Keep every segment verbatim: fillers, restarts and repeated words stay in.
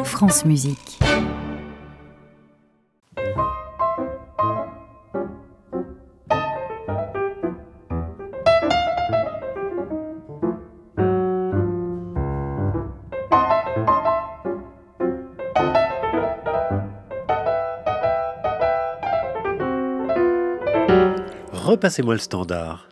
France Musique. Repassez-moi le standard.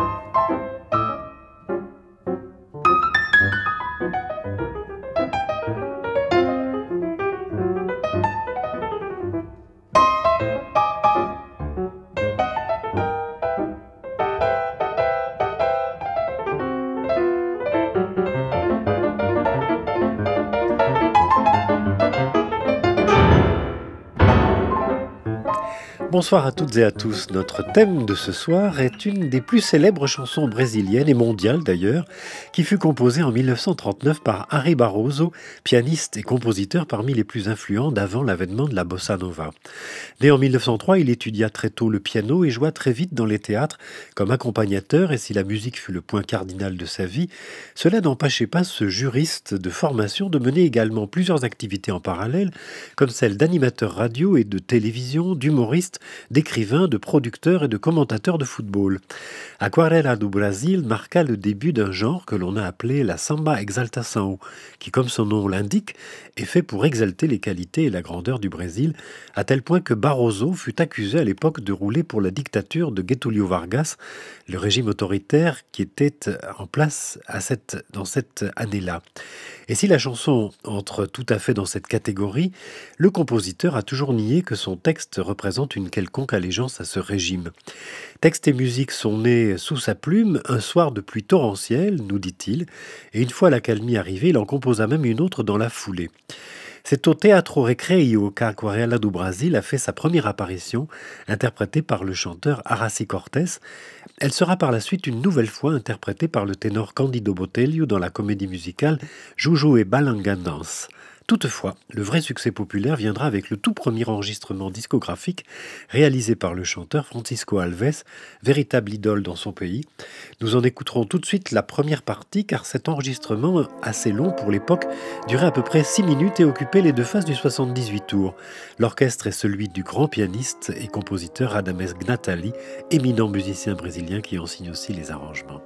Bonsoir à toutes et à tous. Notre thème de ce soir est une des plus célèbres chansons brésiliennes et mondiales d'ailleurs, qui fut composée en mille neuf cent trente-neuf par Harry Barroso, pianiste et compositeur parmi les plus influents d'avant l'avènement de la bossa nova. Né en mille neuf cent trois, il étudia très tôt le piano et joua très vite dans les théâtres comme accompagnateur, et si la musique fut le point cardinal de sa vie, cela n'empêchait pas ce juriste de formation de mener également plusieurs activités en parallèle, comme celle d'animateur radio et de télévision, d'humoriste, d'écrivain, de producteur et de commentateur de football. Aquarela do Brasil marqua le début d'un genre que l'on a appelé la samba exaltação, qui, comme son nom l'indique, est fait pour exalter les qualités et la grandeur du Brésil, à tel point que Barroso fut accusé à l'époque de rouler pour la dictature de Getúlio Vargas, le régime autoritaire qui était en place à cette, dans cette année-là. Et si la chanson entre tout à fait dans cette catégorie, le compositeur a toujours nié que son texte représente une quelconque allégeance à ce régime. Texte et musique sont nés sous sa plume un soir de pluie torrentielle, nous dit-il, et une fois l'accalmie arrivée, il en composa même une autre dans la foulée. C'est au Teatro Recreio qu'Aquarela do Brasil a fait sa première apparition, interprétée par le chanteur Aracy Cortés. Elle sera par la suite une nouvelle fois interprétée par le ténor Candido Botelho dans la comédie musicale Juju e Balangandãs. Toutefois, le vrai succès populaire viendra avec le tout premier enregistrement discographique réalisé par le chanteur Francisco Alves, véritable idole dans son pays. Nous en écouterons tout de suite la première partie, car cet enregistrement, assez long pour l'époque, durait à peu près six minutes et occupait les deux phases du soixante-dix-huit tours. L'orchestre est celui du grand pianiste et compositeur Radamés Gnatali, éminent musicien brésilien qui en signe aussi les arrangements.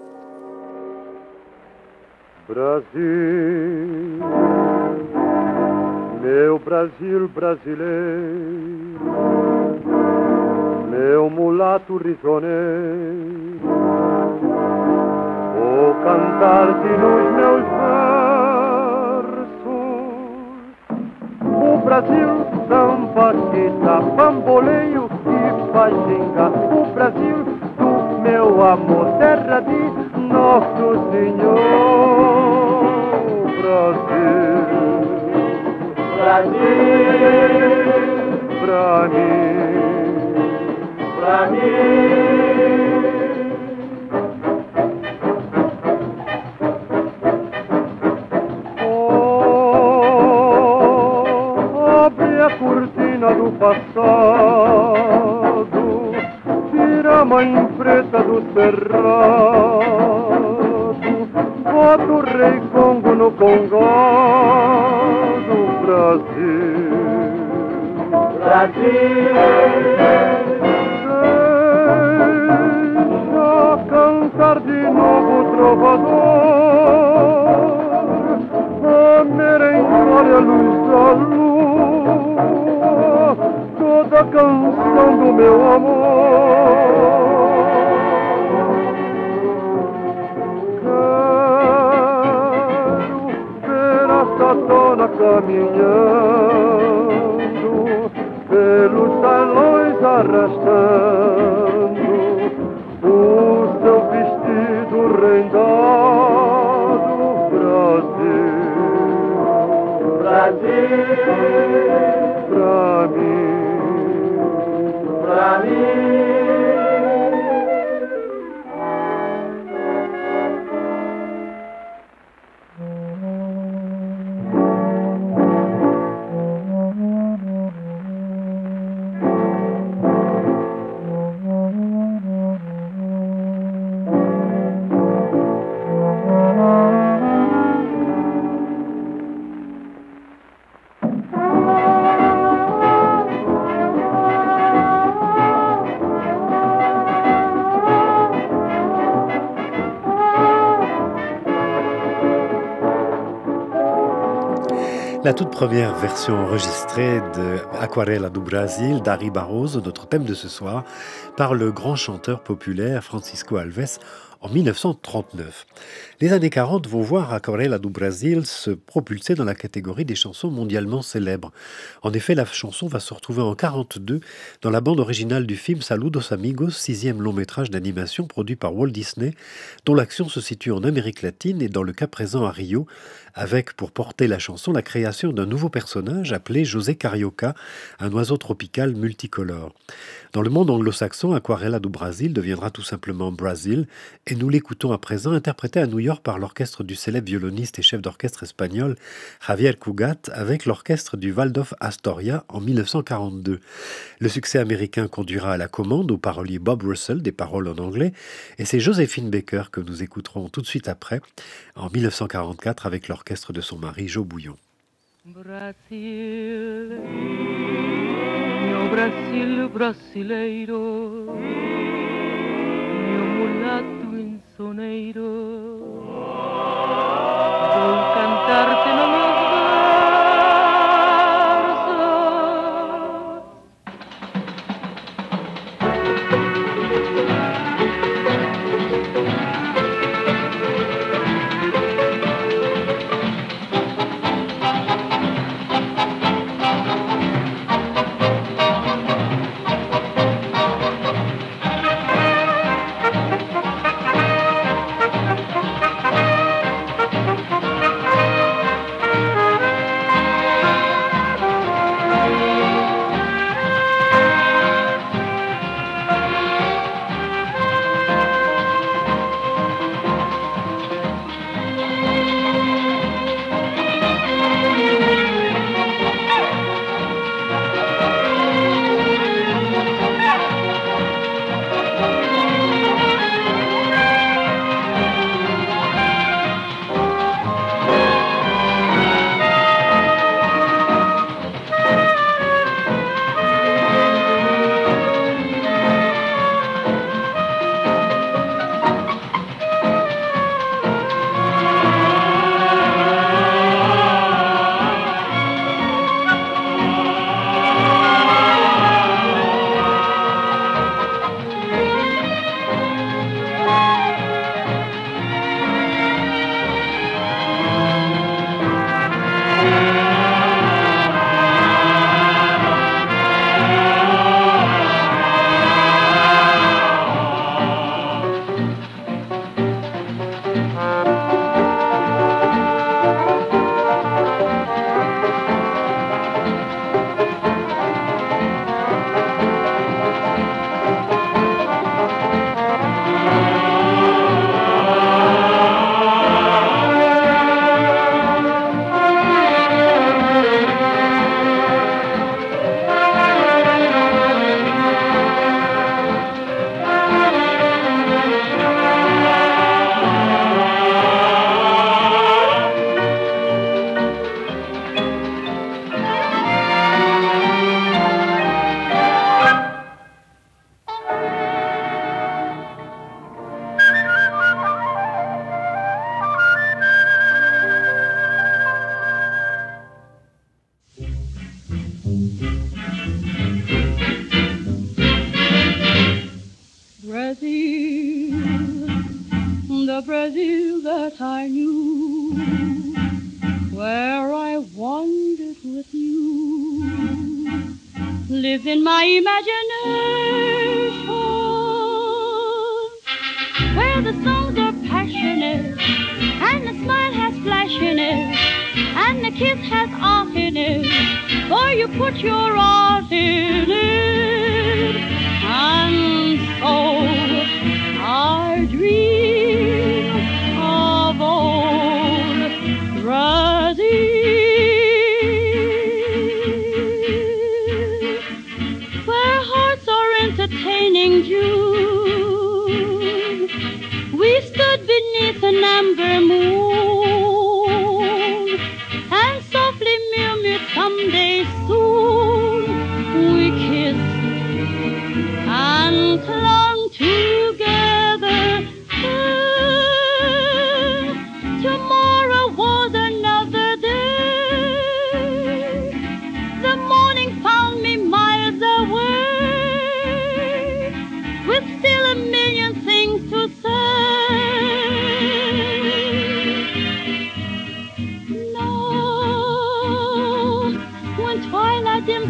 Brasil, meu Brasil brasileiro, meu mulato risoneiro, vou cantar-te nos meus versos. O Brasil samba que dá bamboleio e faz gingar. O Brasil do meu amor, terra de Nosso Senhor. Brasil, Brasil, pra mim, pra mim. Oh, abre a cortina do passado, tira a mãe preta do cerrado, bota o rei Congo no Congó do Brasil. Brasil, deixa cantar de novo o trovador, a merengue a luz da lua, toda a canção do meu amor. Dona caminhando pelos salões arrastando o seu vestido rendado. Brasil, Brasil, pra mim, pra mim. La toute première version enregistrée de Aquarela do Brasil d'Harry Barroso, notre thème de ce soir, par le grand chanteur populaire Francisco Alves en mille neuf cent trente-neuf. Les années quarante vont voir Aquarela do Brasil se propulser dans la catégorie des chansons mondialement célèbres. En effet, la chanson va se retrouver en quarante-deux dans la bande originale du film Saludos Amigos, sixième long métrage d'animation produit par Walt Disney, dont l'action se situe en Amérique latine et dans le cas présent à Rio, avec pour porter la chanson la création d'un nouveau personnage appelé José Carioca, un oiseau tropical multicolore. Dans le monde anglo-saxon, Aquarela do Brasil deviendra tout simplement Brazil, et nous l'écoutons à présent interprété à New York par l'orchestre du célèbre violoniste et chef d'orchestre espagnol Javier Cugat avec l'orchestre du Waldorf Astoria en mille neuf cent quarante-deux. Le succès américain conduira à la commande au parolier Bob Russell des paroles en anglais, et c'est Joséphine Baker que nous écouterons tout de suite après, en mille neuf cent quarante-quatre avec l'orchestre de son mari Joe Bouillon. Brasil, meu Brasil brasileiro, meu mulato insoneiro, vou cantar-te no meus the Brazil that I knew, where I wandered with you, lives in my imagination, where the songs are passionate, and the smile has flash in it, and the kiss has art in it, for you put your art in it, and so I dream of old Brazil, where hearts are entertaining June. We stood beneath an amber moon and softly murmured someday soon. We kissed and clung together.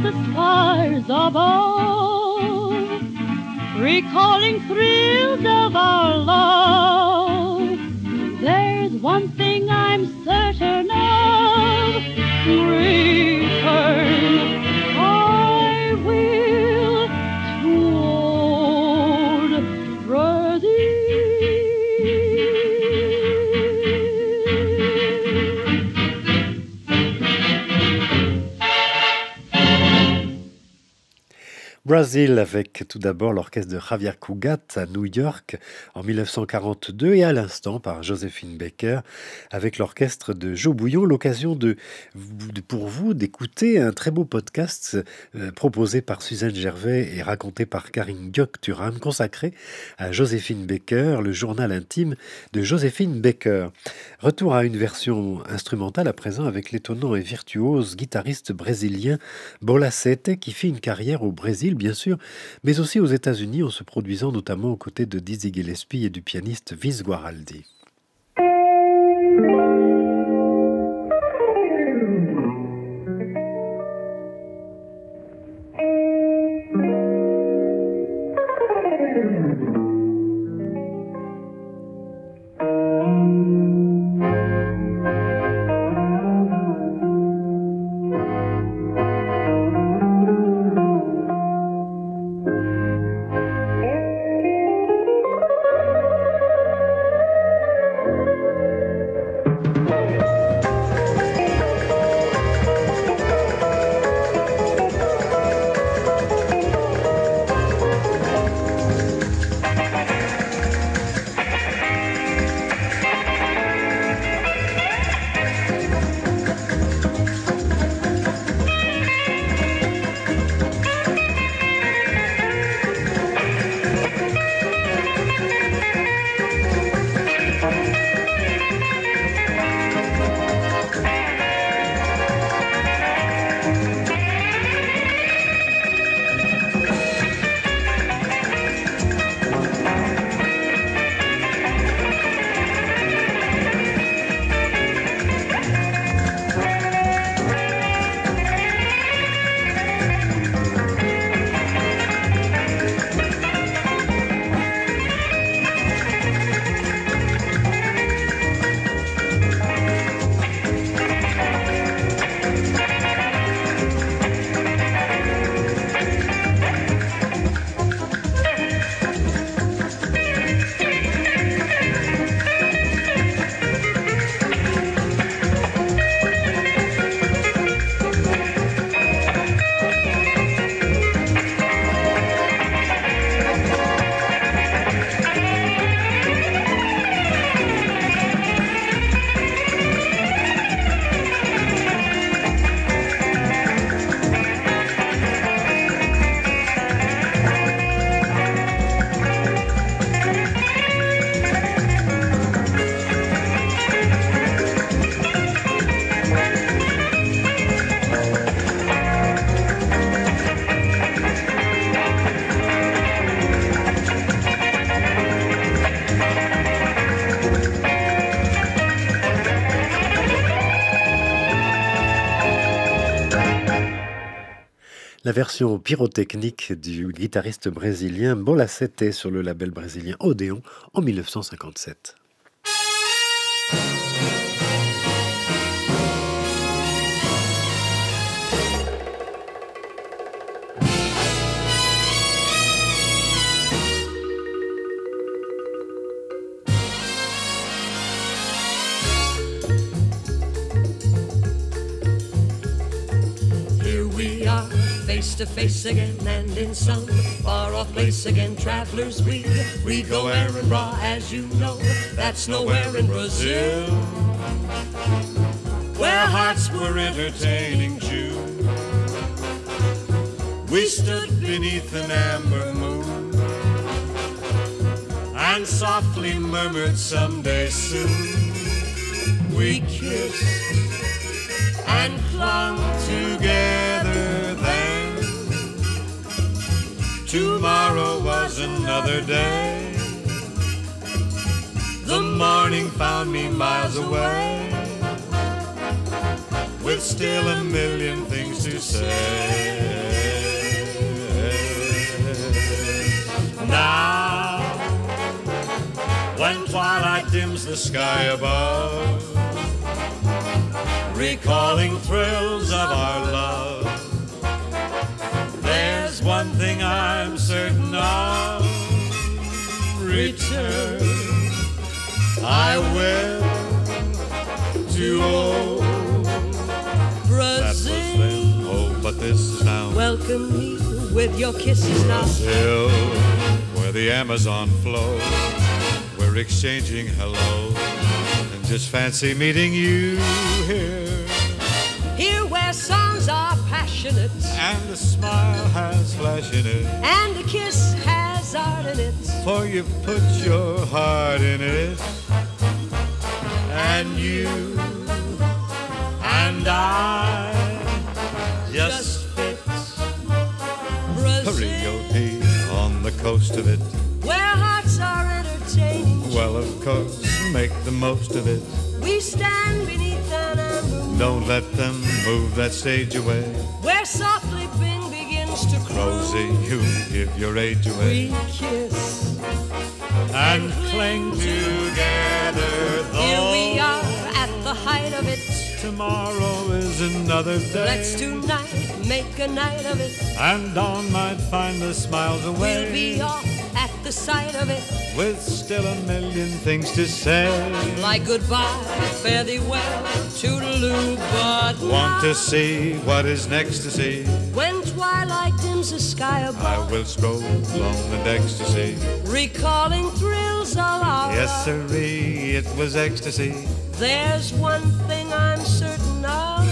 the stars above, recalling thrills of our love. There's one thing I'm certain of, return I will to old Brazil. Brazil avec tout d'abord l'orchestre de Javier Cugat à New York en mille neuf cent quarante-deux et à l'instant par Joséphine Baker avec l'orchestre de Joe Bouillon. L'occasion de, de pour vous d'écouter un très beau podcast euh, proposé par Suzanne Gervais et raconté par Karine Diok-Turam consacré à Joséphine Baker, le journal intime de Joséphine Baker. Retour à une version instrumentale à présent avec l'étonnant et virtuose guitariste brésilien Bola Sete qui fit une carrière au Brésil bien sûr, mais aussi aux États-Unis en se produisant notamment aux côtés de Dizzy Gillespie et du pianiste Vince Guaraldi. La version pyrotechnique du guitariste brésilien Bola Sete sur le label brésilien Odéon en mille neuf cent cinquante-sept. Face to face again, and in some far-off place again, travelers we, we go errand raw, as you know, that's nowhere in Brazil, where hearts were entertaining June. We stood beneath an amber moon, and softly murmured someday soon. We kissed and clung together then. Tomorrow was another day. The morning found me miles away, with with still a million things to say. Now, when twilight dims the sky above, recalling thrills of our love, there's one thing I'm certain of: return I will to old Brazil. That was then, oh, but this is now. Welcome me with your kisses now. Brazil, where the Amazon flows, we're exchanging hellos, and just fancy meeting you here. Here where songs are passionate, And a smile has flash in it, and a kiss has art in it. for you've put your heart in it. And you and I just fit Brazil, Rio de on the coast of it. where hearts are entertaining. Well, of course, make the most of it. We stand beneath an amber moon, Don't let them move that stage away. where softly Bing begins to crow. Rosie, you give your age away. We kiss. And cling together, though Here we are at the height of it. tomorrow is another day. Let's tonight make a night of it. And dawn might find the smiles away. We'll be off at the sight of it. With still a million things to say. Like goodbye, fare thee well, toodaloo, but Want to now, see what is next to see? when twilight dims the sky I above, will stroll along the decks to see. recalling thrills of our Yes, love. sirree, it was ecstasy. There's one thing I'm certain of: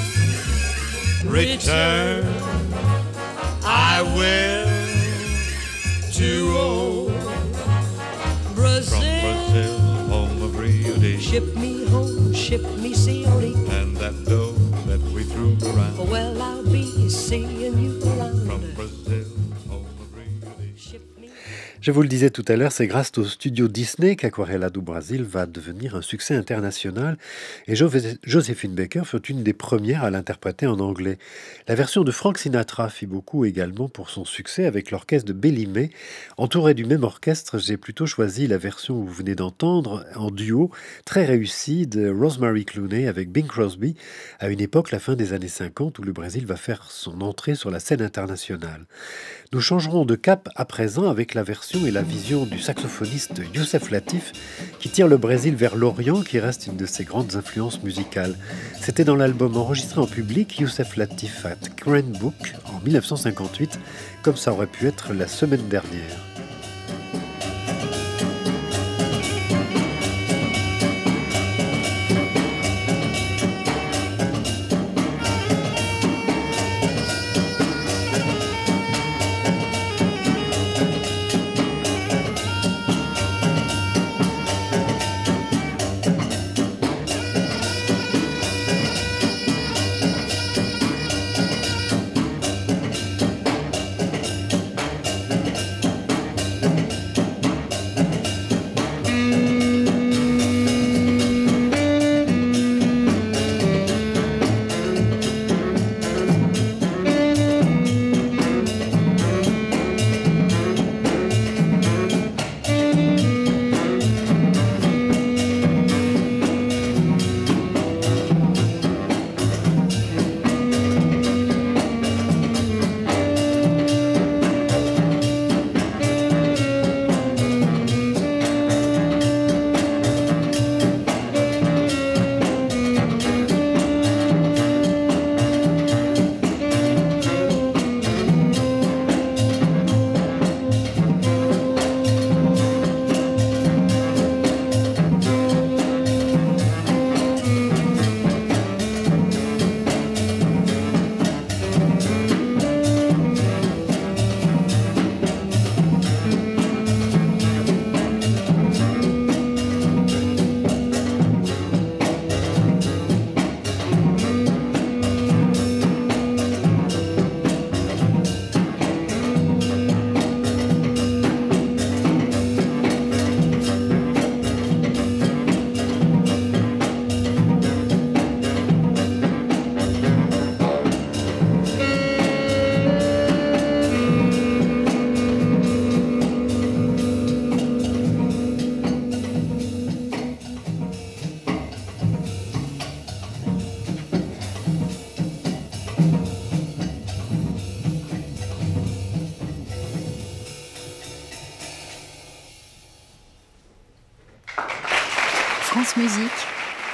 Return I will to old Brazil. From Brazil, home of Rio de Ship me home, ship me sealy. And that dough that we threw around. Well, I'll be seeing you around. From Brazil, home of Rio de Ship me. Je vous le disais tout à l'heure, c'est grâce au studio Disney qu'Aquarela do Brasil va devenir un succès international et Jo- Joséphine Baker fut une des premières à l'interpréter en anglais. La version de Frank Sinatra fit beaucoup également pour son succès avec l'orchestre de Billy May. Entouré du même orchestre, j'ai plutôt choisi la version que vous venez d'entendre en duo très réussi de Rosemary Clooney avec Bing Crosby à une époque, la fin des années cinquante, où le Brésil va faire son entrée sur la scène internationale. Nous changerons de cap à présent avec la version et la vision du saxophoniste Youssef Latif qui tire le Brésil vers l'Orient, qui reste une de ses grandes influences musicales. C'était dans l'album enregistré en public Youssef Latif at Cranbrook en mille neuf cent cinquante-huit, comme ça aurait pu être la semaine dernière.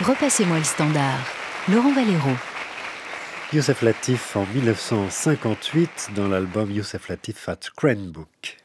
Repassez-moi le standard. Laurent Valero. Youssef Latif en mille neuf cent cinquante-huit dans l'album Youssef Latif at Cranbrook.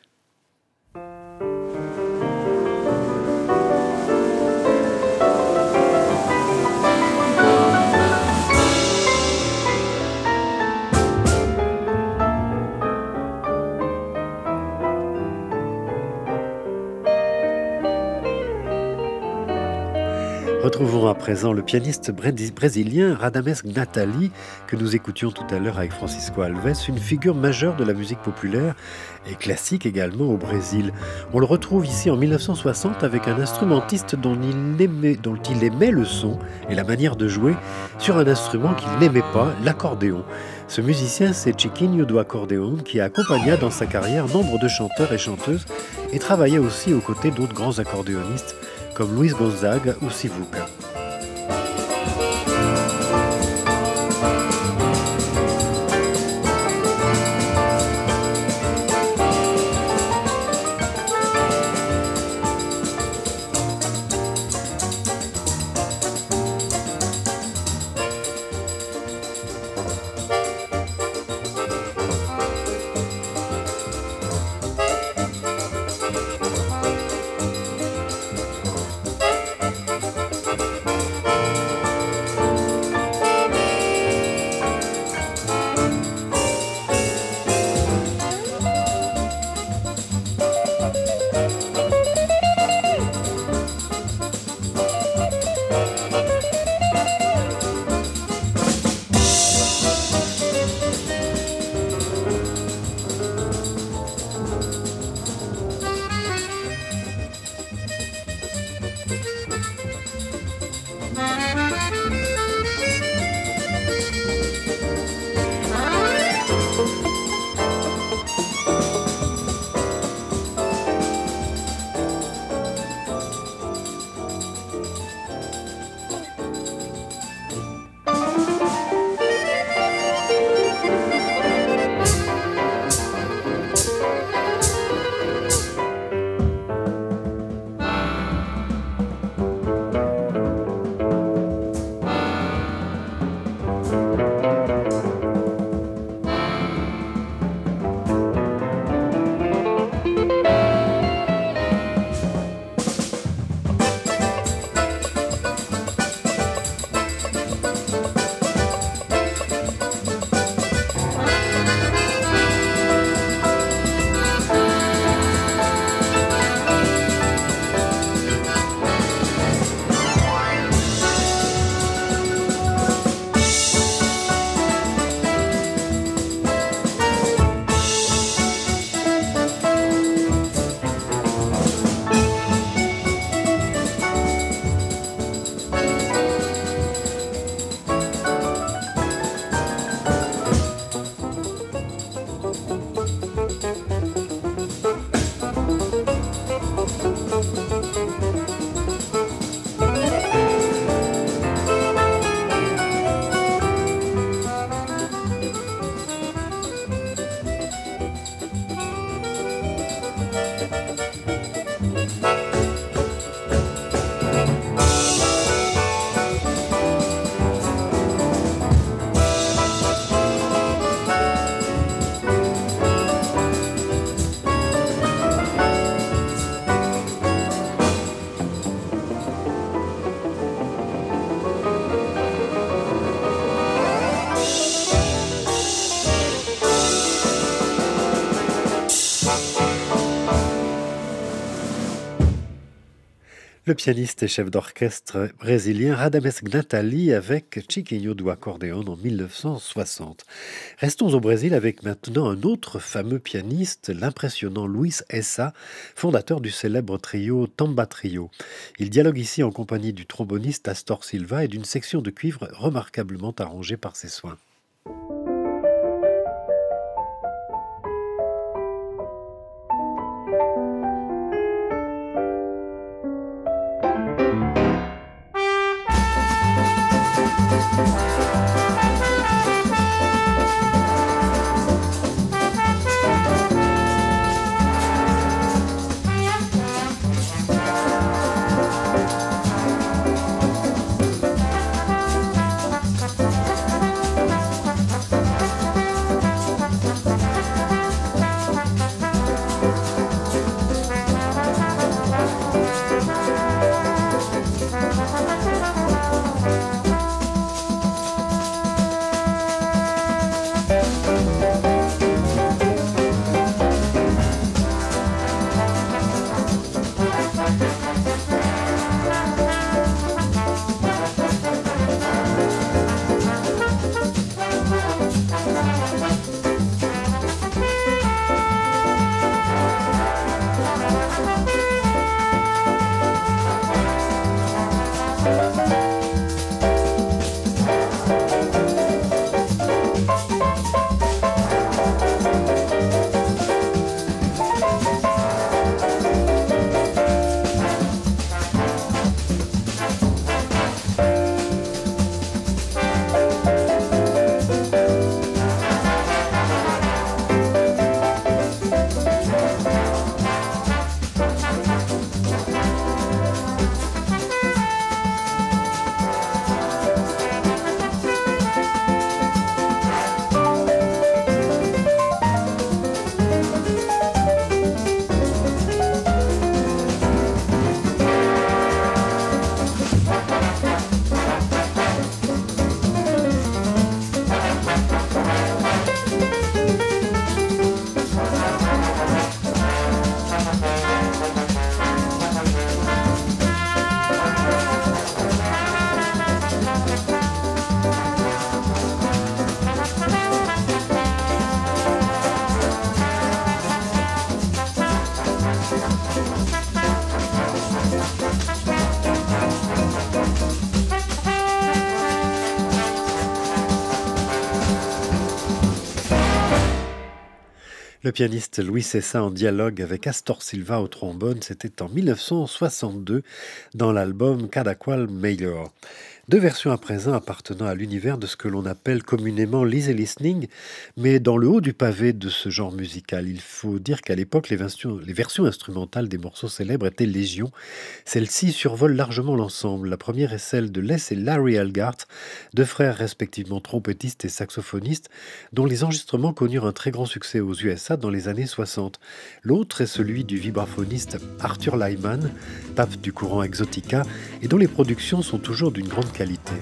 Retrouvons à présent le pianiste brésilien Radamés Gnatali, que nous écoutions tout à l'heure avec Francisco Alves, une figure majeure de la musique populaire et classique également au Brésil. On le retrouve ici en mille neuf cent soixante avec un instrumentiste dont il aimait, dont il aimait le son et la manière de jouer sur un instrument qu'il n'aimait pas, l'accordéon. Ce musicien, c'est Chiquinho do Acordeon, qui accompagna dans sa carrière nombre de chanteurs et chanteuses et travailla aussi aux côtés d'autres grands accordéonistes comme Luis Gonzaga ou Sivuca. Le pianiste et chef d'orchestre brésilien Radamés Gnatali avec Chiquinho do Acordeon en mille neuf cent soixante. Restons au Brésil avec maintenant un autre fameux pianiste, l'impressionnant Luis Essa, fondateur du célèbre trio Tamba Trio. Il dialogue ici en compagnie du tromboniste Astor Silva et d'une section de cuivre remarquablement arrangée par ses soins. Le pianiste Louis Cessa en dialogue avec Astor Silva au trombone, c'était en mille neuf cent soixante-deux dans l'album Cadaqual Mayor. Deux versions à présent appartenant à l'univers de ce que l'on appelle communément l'easy listening, mais dans le haut du pavé de ce genre musical. Il faut dire qu'à l'époque, les versions, les versions instrumentales des morceaux célèbres étaient légion. Celles-ci survolent largement l'ensemble. La première est celle de Les et Larry Elgart, deux frères respectivement trompettistes et saxophonistes, dont les enregistrements connurent un très grand succès aux U S A dans les années soixante. L'autre est celui du vibraphoniste Arthur Lyman, pape du courant Exotica, et dont les productions sont toujours d'une grande qualité.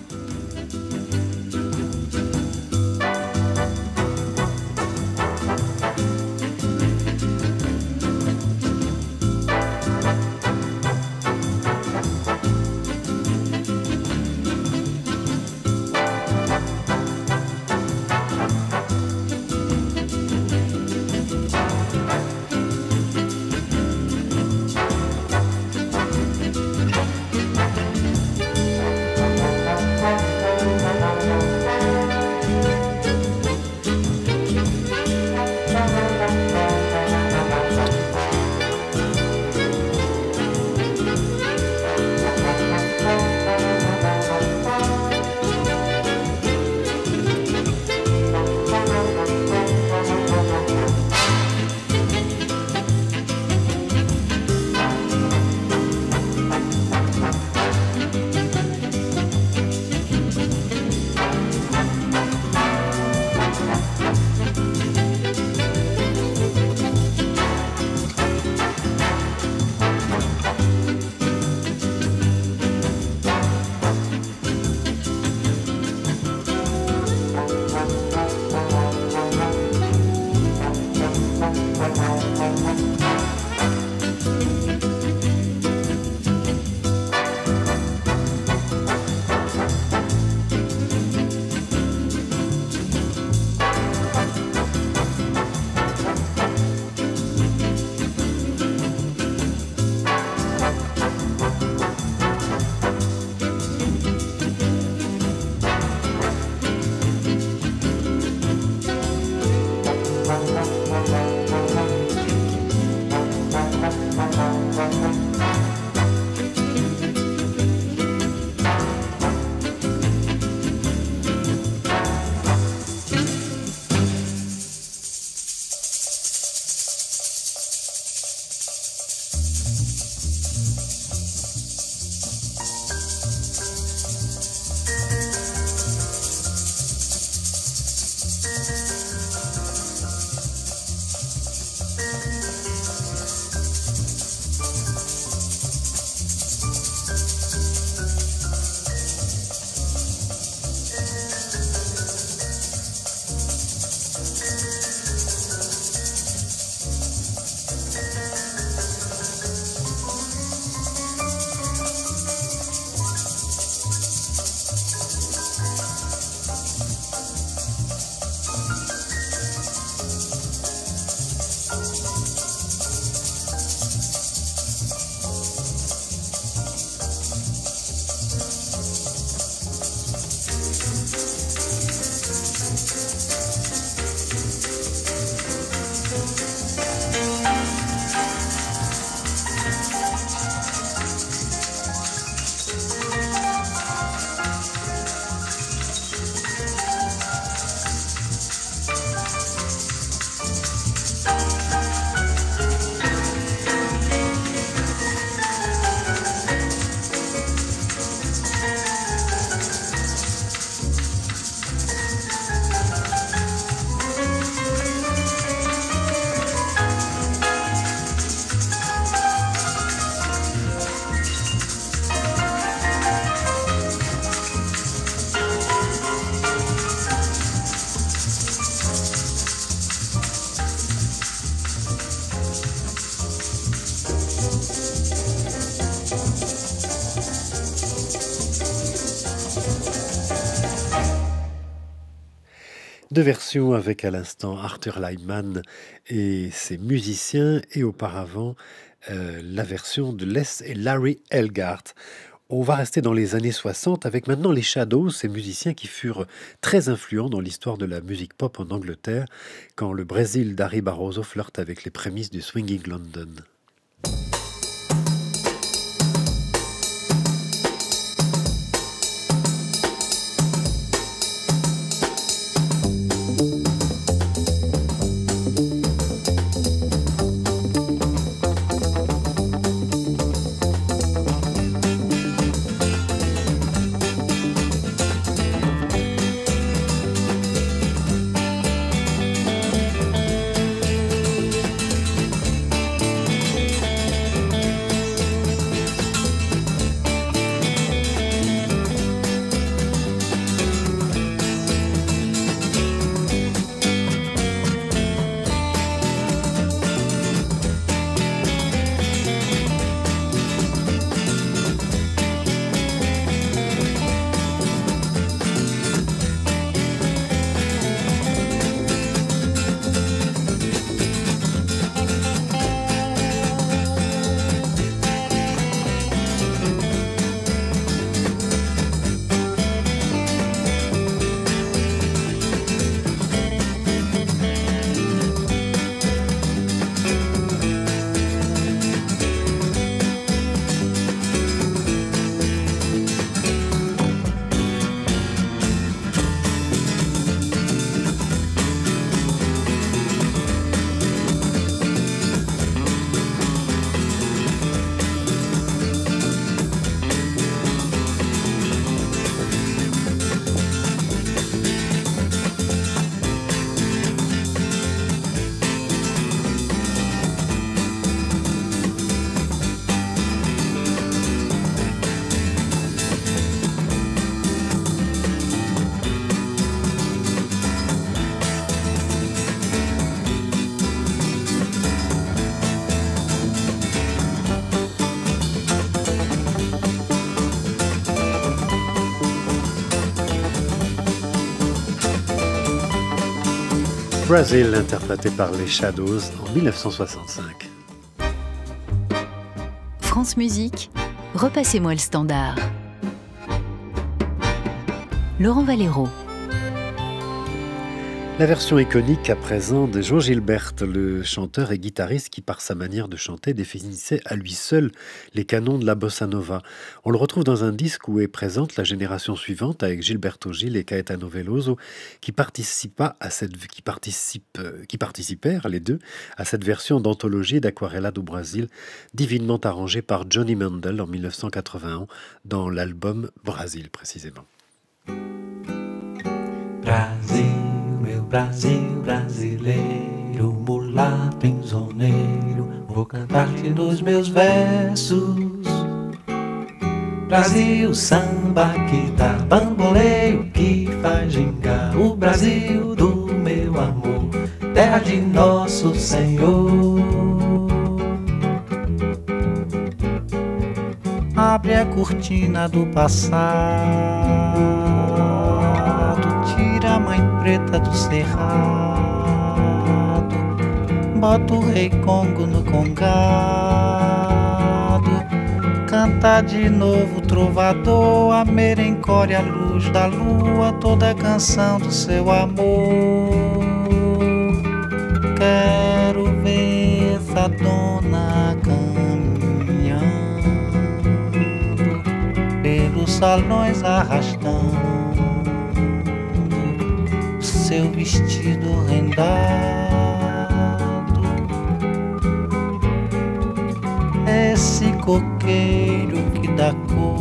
Deux versions avec à l'instant Arthur Lyman et ses musiciens, et auparavant euh, la version de Les et Larry Elgart. On va rester dans les années soixante avec maintenant les Shadows, ces musiciens qui furent très influents dans l'histoire de la musique pop en Angleterre, quand le Brésil d'Harry Barroso flirte avec les prémices du Swinging London. Brazil, interprété par les Shadows en dix-neuf cent soixante-cinq. France Musique, repassez-moi le standard. Laurent Valero. La version iconique à présent de João Gilberto, le chanteur et guitariste qui, par sa manière de chanter, définissait à lui seul les canons de la bossa nova. On le retrouve dans un disque où est présente la génération suivante avec Gilberto Gil et Caetano Veloso qui, participa à cette, qui, participe, qui participèrent, les deux, à cette version d'anthologie d'Aquarela do Brasil, divinement arrangée par Johnny Mandel en dix-neuf cent quatre-vingt-un dans l'album Brasil précisément. Brasil, meu Brasil brasileiro, mulato insoneiro, vou cantar-te nos meus versos. Brasil, samba que dá bamboleio, que faz gingar, o Brasil do meu amor, terra de nosso Senhor. Abre a cortina do passado, tira a mãe preta do cerrado, bota o rei Congo no congado, canta de novo trovador, a merencória, a luz da lua, toda a canção do seu amor. Quero ver essa dona caminhando pelos salões arrastando seu vestido rendado, esse coqueiro que dá cor,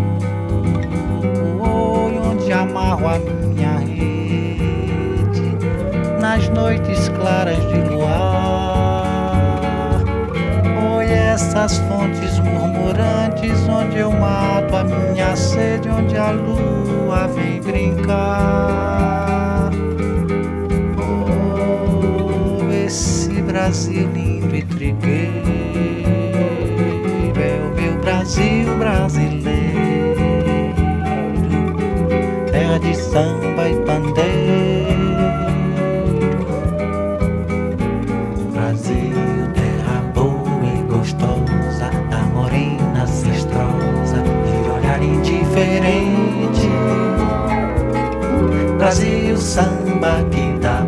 onde amarro a minha rede nas noites claras de luar. Oi, essas fontes murmurantes onde eu mato a minha sede, onde a lua vem brincar. Esse Brasil lindo e trigueiro é o meu Brasil brasileiro, terra de samba e pandeiro. Brasil, terra boa e gostosa, da morena cestrosa, de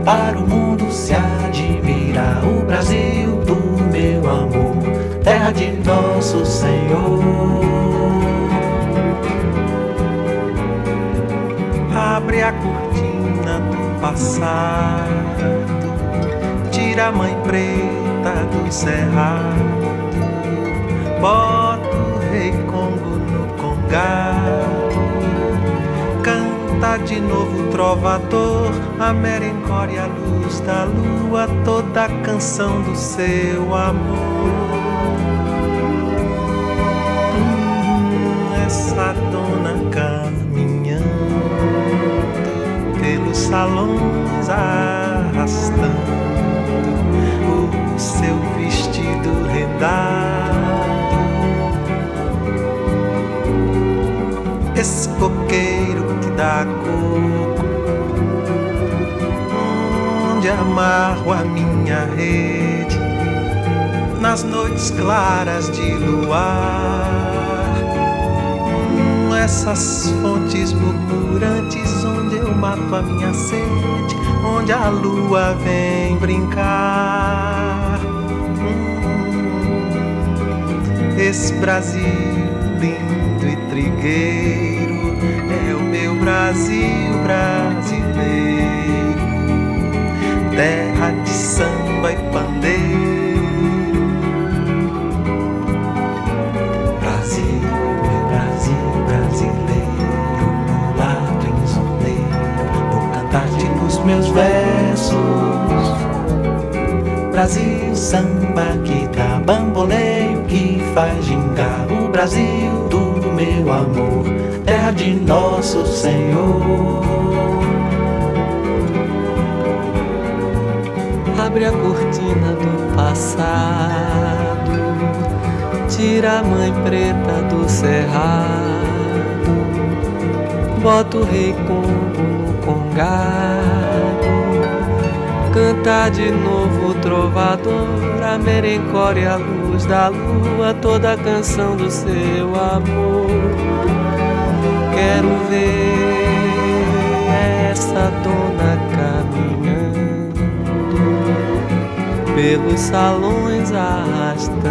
para o mundo se admirar. O Brasil do meu amor, terra de nosso Senhor. Abre a cortina do passado, tira a mãe preta do cerrado, bota o rei Congo no congado, canta de novo o trovador, a merencória e a luz da lua, toda a canção do seu amor. Hum, essa dona caminhando pelos salões arrastando o seu vestido rendado. Esse coqueiro que dá coco, onde amarro a minha rede, nas noites claras de luar. Hum, essas fontes murmurantes, onde eu mato a minha sede, onde a lua vem brincar. Hum, esse Brasil lindo e trigueiro é o meu Brasil brasileiro, terra de samba e pandeiro. Brasil, meu Brasil brasileiro, mulato insoneiro, vou cantar-te nos meus versos. Brasil, samba que dá bamboleio, que faz gingar. O Brasil do meu amor, terra de nosso Senhor. Abre a cortina do passado, tira a mãe preta do cerrado, bota o rei Congo no congado, canta de novo o trovador, a merencória e a luz da lua, toda a canção do seu amor. Quero ver essa dona caminhando pelos salões arrastando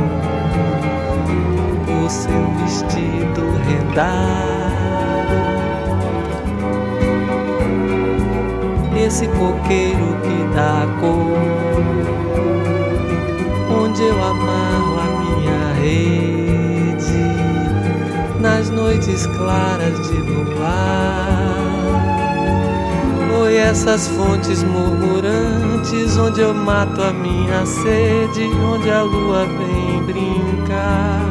o seu vestido rendado. Esse coqueiro que dá cor, onde eu amarro a minha rede, nas noites claras de luar. Oi, essas fontes murmurantes, onde eu mato a minha sede, onde a lua vem brincar.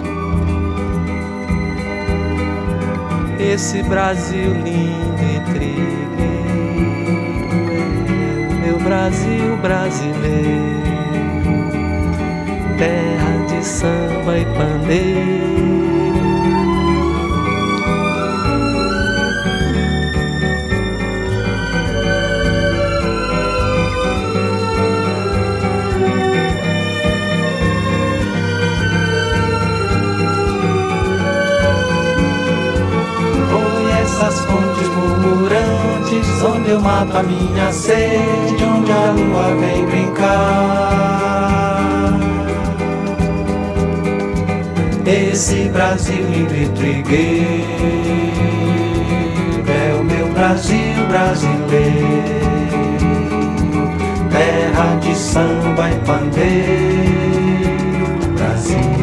Esse Brasil lindo e trigueiro é o meu Brasil brasileiro, terra de samba e pandeiro. Essas fontes murmurantes, onde eu mato a minha sede, onde a lua vem brincar. Esse Brasil lindo e trigueiro é o meu Brasil brasileiro, terra de samba e pandeiro. Brasil.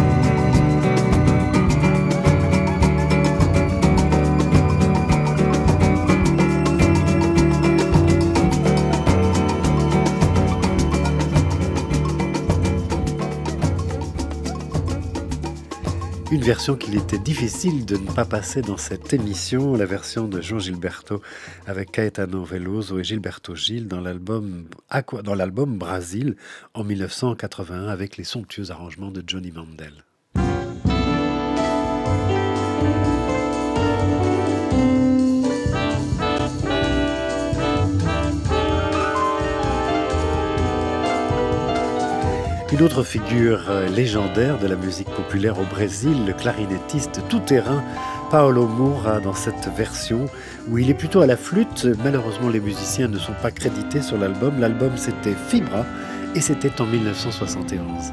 Une version qu'il était difficile de ne pas passer dans cette émission, la version de João Gilberto avec Caetano Veloso et Gilberto Gil dans l'album, dans l'album Brasil en mille neuf cent quatre-vingt-un avec les somptueux arrangements de Johnny Mandel. Une autre figure légendaire de la musique populaire au Brésil, le clarinettiste tout-terrain Paolo Moura dans cette version où il est plutôt à la flûte. Malheureusement, les musiciens ne sont pas crédités sur l'album. L'album, c'était Fibra et c'était en mille neuf cent soixante et onze.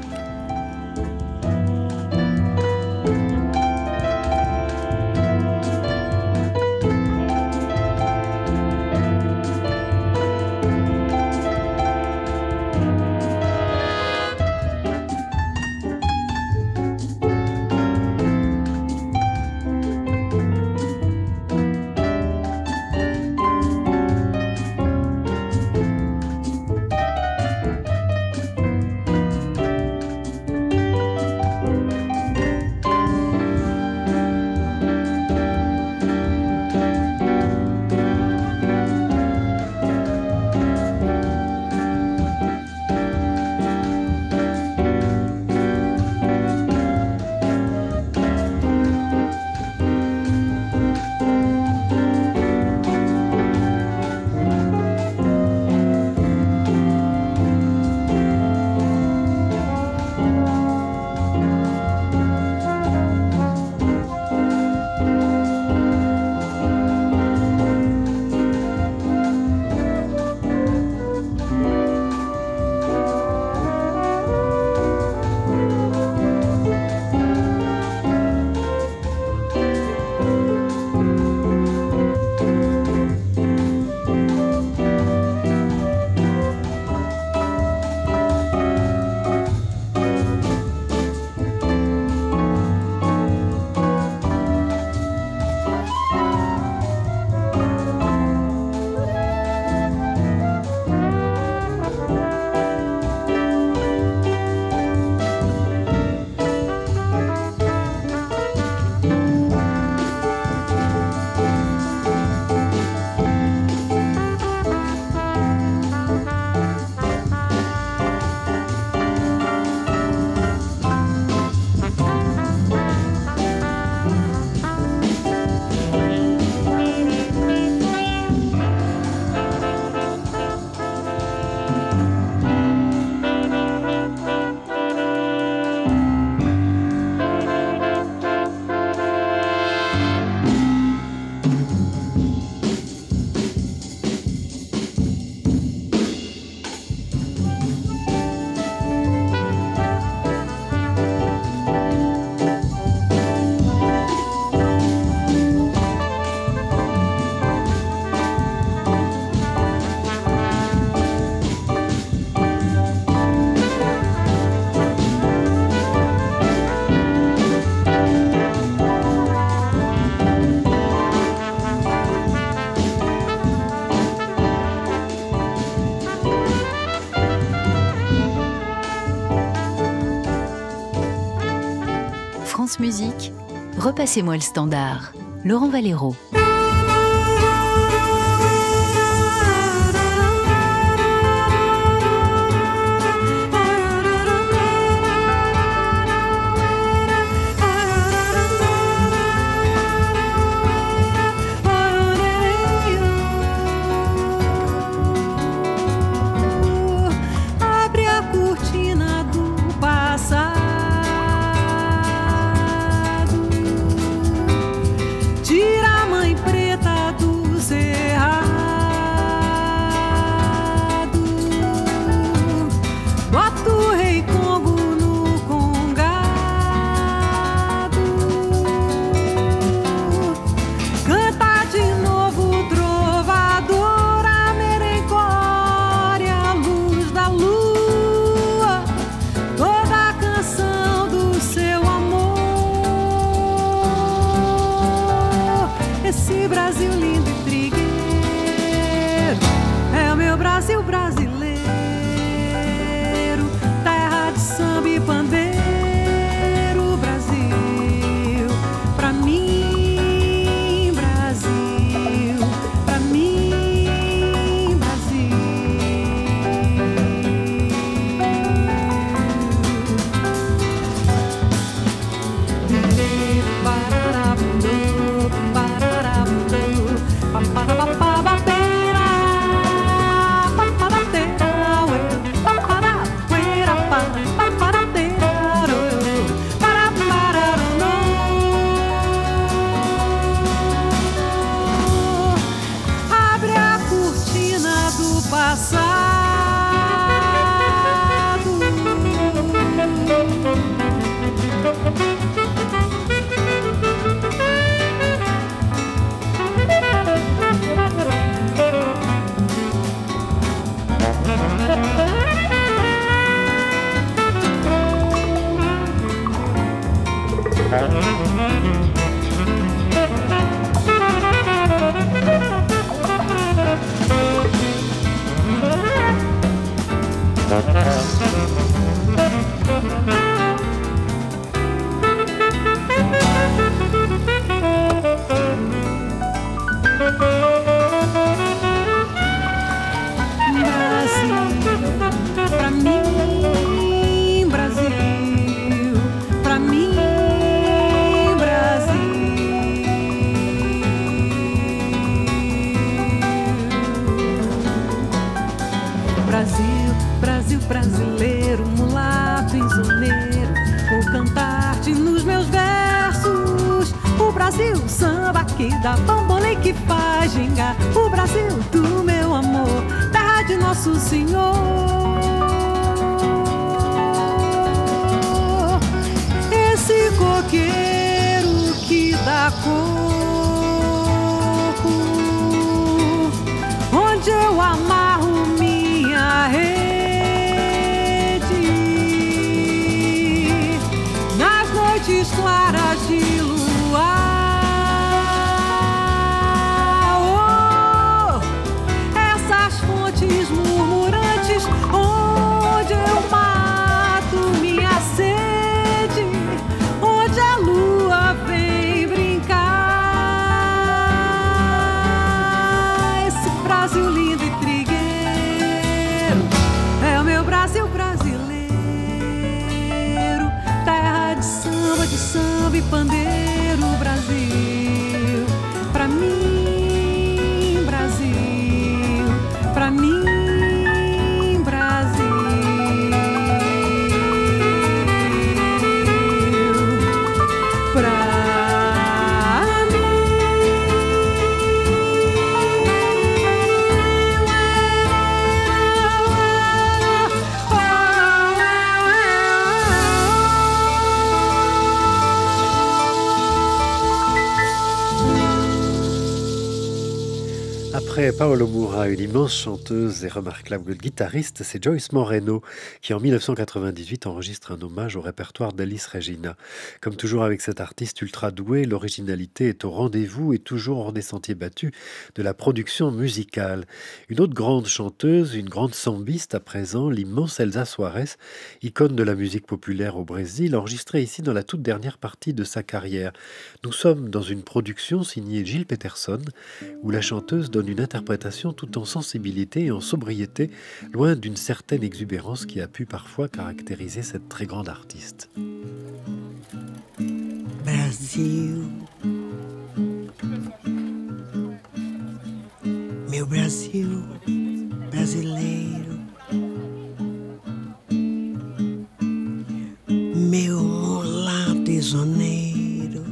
France Musique, repassez-moi le standard. Laurent Valero. Abre a cortina do passado, tira a mãe passado. Brasileiro, mulato, insoneiro, vou cantar-te nos meus versos. O Brasil, samba que dá bambolê que faz gingar. O Brasil do meu amor, terra de Nosso Senhor. Esse coqueiro que dá corpo, onde eu amarro minha rede. Noites claras de luar, oh, essas fontes murmurantes onde eu mato minha sede, onde a lua vem brincar. Esse Brasil lindo e trigueiro é o meu Brasil brasileiro, de samba e pandeiro, Brasil, pra mim, Brasil, pra mim, Brasil, pra Après Paolo Moura, une immense chanteuse et remarquable guitariste, c'est Joyce Moreno qui en dix-neuf cent quatre-vingt-dix-huit enregistre un hommage au répertoire d'Alice Regina. Comme toujours avec cet artiste ultra doué, l'originalité est au rendez-vous et toujours hors des sentiers battus de la production musicale. Une autre grande chanteuse, une grande sambiste à présent, l'immense Elsa Soares, icône de la musique populaire au Brésil, enregistrée ici dans la toute dernière partie de sa carrière. Nous sommes dans une production signée Gilles Peterson, où la chanteuse donne une interprétation tout en sensibilité et en sobriété, loin d'une certaine exubérance qui a pu parfois caractériser cette très grande artiste. Brasil, meu Brasil brasileiro, meu mulato isoneiro,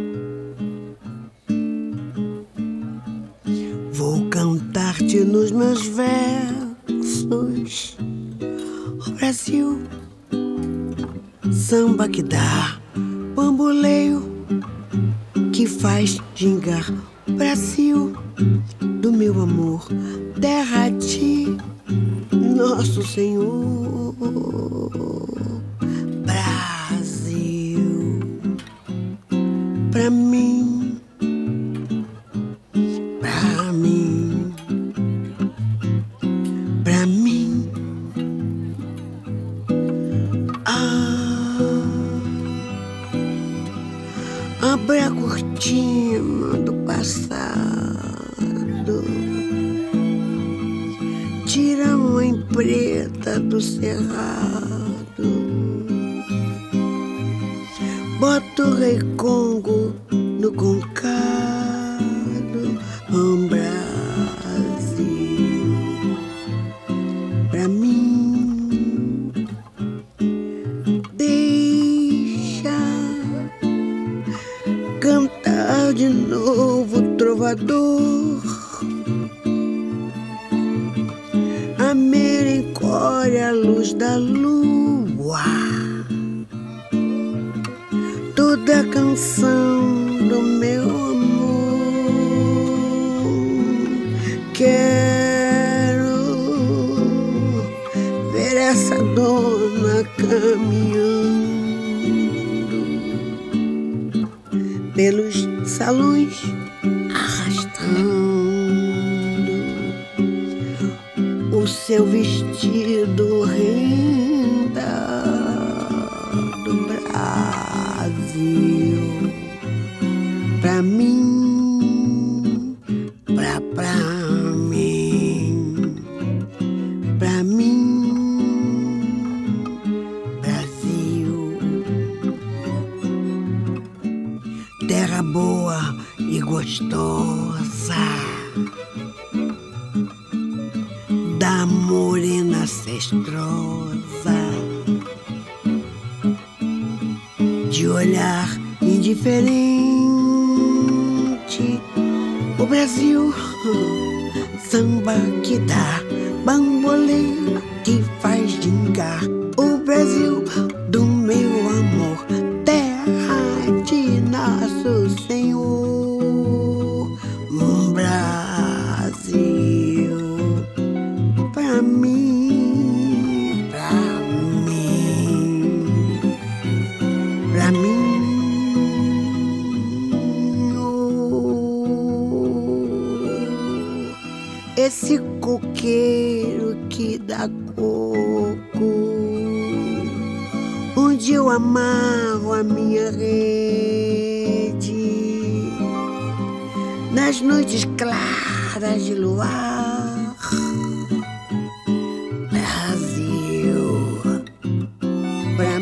vou cantar-te nos meus versos. O Brasil, samba que dá bamboleio, que faz gingar. Brasil do meu amor, terra de Nosso Senhor. Brasil, pra mim, pra mim, pra mim. Ah, abre a cortina do passado, tira a mãe preta do cerrado, bota o rei Congo no concado. Um Brasil, pra mim, deixa cantar de novo, trovador. merencória, a luz da lua, toda a canção do meu amor. Quero ver essa dona caminhando pelos salões, arrastando o seu vestido renda do Brasil. Pra mim, pra, pra mim, pra mim, Brasil. Terra boa e gostosa da morena cestrosa, de olhar indiferente. O Brasil, samba que dá, bamboleio que faz gingar. O Brasil do meu amor, terra de nosso Senhor. Um Brasil pra mim, pra mim, pra mim. Esse coqueiro que dá coco, onde eu amarro a minha rede, nas noites claras de luar. Brasil, pra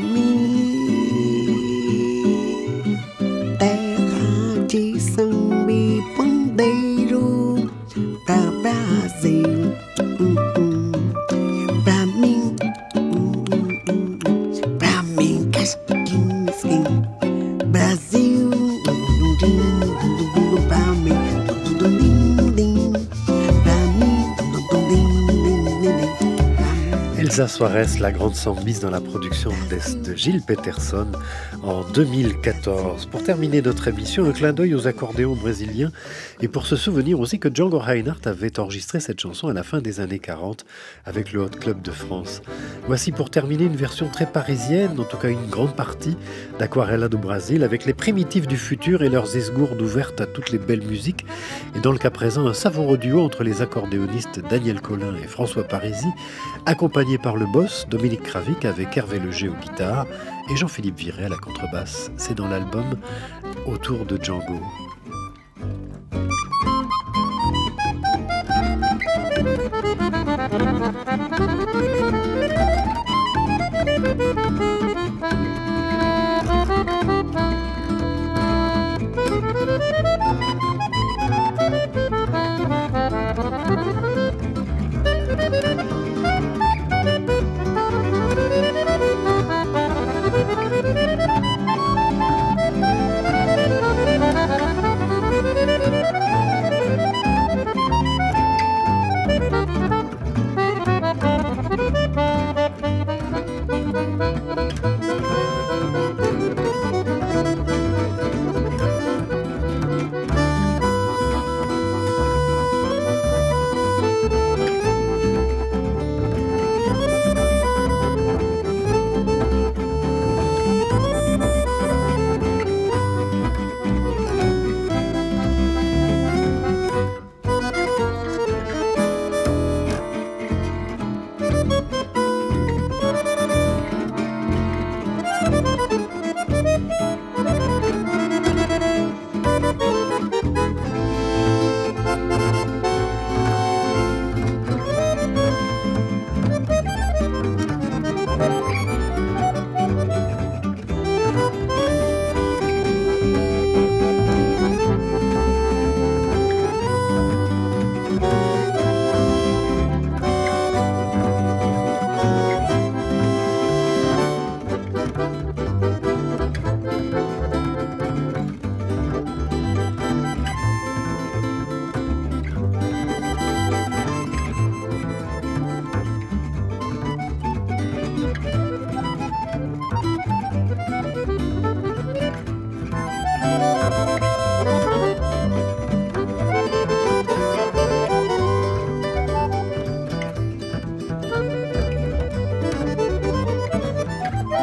mim, terra de samba e pandeiro. Pra Brasil, hum, hum. Pra mim, hum, hum. Pra mim, casquinha, skin. Brasil, dum, dum, dum, pra mim, dum, dum, dum, pra mim, dum, dum, dum, dum. Elsa Soares, la grande sambiste dans la production de Gilles Peterson en deux mille quatorze. Pour terminer notre émission, un clin d'œil aux accordéons brésiliens et pour se souvenir aussi que Django Reinhardt avait enregistré cette chanson à la fin des années quarante avec le Hot Club de France. Voici pour terminer une version très parisienne, en tout cas une grande partie d'Aquarela do Brasil avec les primitifs du futur et leurs esgourdes ouvertes à toutes les belles musiques et dans le cas présent un savoureux duo entre les accordéonistes Daniel Colin et François Parisi accompagnés par le boss Dominique Kravic avec Hervé Leger aux guitares et Jean-Philippe Viré à la contrebasse. C'est dans l'album Autour de Django.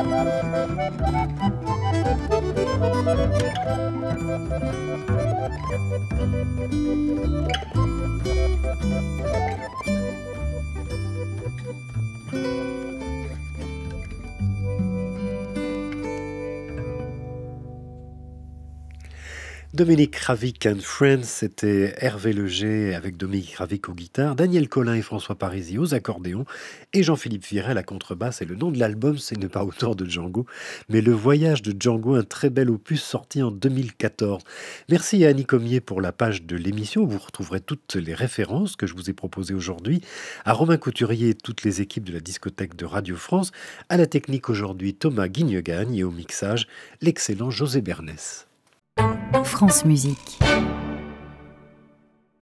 Dominique Ravik and Friends, c'était Hervé Leger avec Dominique Ravik aux guitares, Daniel Colin et François Parisi aux accordéons et Jean-Philippe Viret à la contrebasse. Et le nom de l'album, c'est ne pas auteur de Django, mais Le Voyage de Django, un très bel opus sorti en deux mille quatorze. Merci à Annie Comier pour la page de l'émission. Vous retrouverez toutes les références que je vous ai proposées aujourd'hui. À Romain Couturier et toutes les équipes de la discothèque de Radio France. À la technique aujourd'hui, Thomas Guignegagne et au mixage, l'excellent José Bernès. France Musique.